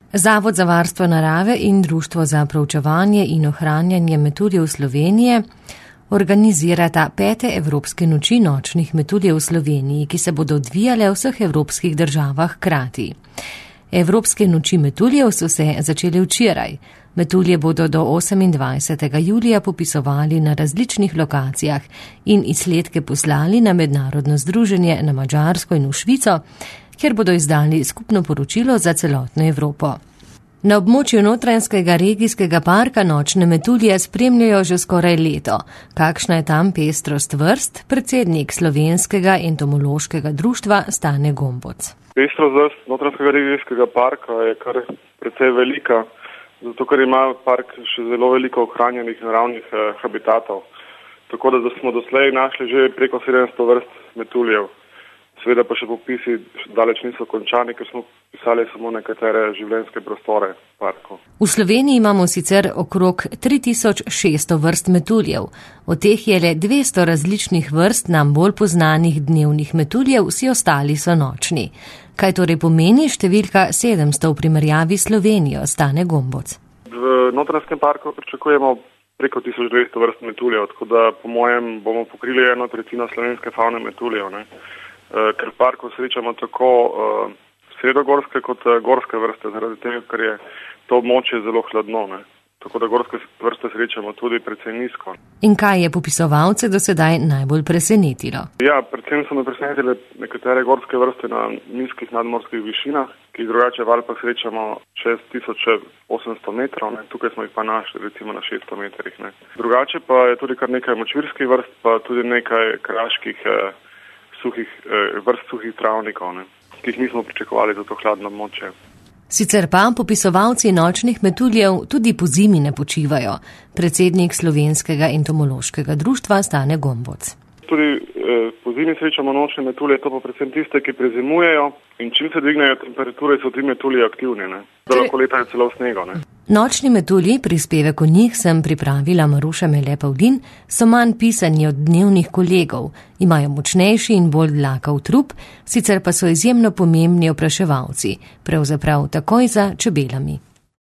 Zavod za varstvo narave in Društvo za proučevanje in ohranjanje metuljev Slovenije organizirata 5. Evropske noči nočnih metuljev v Sloveniji, ki se bodo odvijale v vseh evropskih državah hkrati. Evropske noči metuljev so se začele včeraj. Metulje bodo do 28. julija popisovali na različnih lokacijah in izsledke poslali na mednarodno združenje na Madžarsko in v Švico, kjer bodo izdali skupno poročilo za celotno Evropo. Na območju Notranjskega regijskega parka nočne metulje spremljajo že skoraj leto. Kakšna je tam pestrost vrst, predsednik Slovenskega entomološkega društva Stane Gomboc. Pestrost vrst Notranjskega regijskega parka je kar precej velika, zato ker ima park še zelo veliko ohranjenih naravnih habitatov. Tako da smo doslej našli že preko 700 vrst metuljev. Seveda pa še popisi daleč niso končani, ker smo pisali samo nekatere življenjske prostore parkov. V Sloveniji imamo sicer okrog 3600 vrst metuljev. Od teh je le 200 različnih vrst nam bolj poznanih dnevnih metuljev, vsi ostali so nočni. Kaj torej pomeni številka 700 v primerjavi s Slovenijo, Stane Gomboc? V Notranjskem parku pričakujemo preko 1200 vrst metuljev, tako da po mojem bomo pokrili 1/3 slovenske favne metuljev, ne? Ker v parku srečamo tako sredogorske kot gorske vrste, zaradi tega, ker je to območje zelo hladno, ne? Tako da gorske vrste srečamo tudi precej nizko. In kaj je popisovalce do sedaj najbolj presenetilo? Ja, predvsem so me presenetile nekatere gorske vrste na nizkih nadmorskih višinah, ki jih drugače v Alpah srečamo 6800 metrov, ne? Tukaj smo jih pa našli recimo na 600 metrih. Ne? Drugače pa je tudi kar nekaj močvirskih vrst, pa tudi nekaj kraških vrst suhih travnikov, ne, ki jih nismo pričakovali za to hladno območje. Sicer pa popisovalci nočnih metuljev tudi po zimi ne počivajo, predsednik Slovenskega entomološkega društva Stane Gomboc. Tudi po zimi srečamo nočne metulje, to pa predvsem tiste, ki prezimujejo in čim se dvignejo temperature, so ti metulji aktivni, ne. Lahko letajo celo v snegu, ne. Nočni metulji, prispevek o njih sem pripravila Maruša Mele Pavlin, so manj pisani od dnevnih kolegov, imajo močnejši in bolj dlakav trup, sicer pa so izjemno pomembni opraševalci, pravzaprav takoj za čebelami.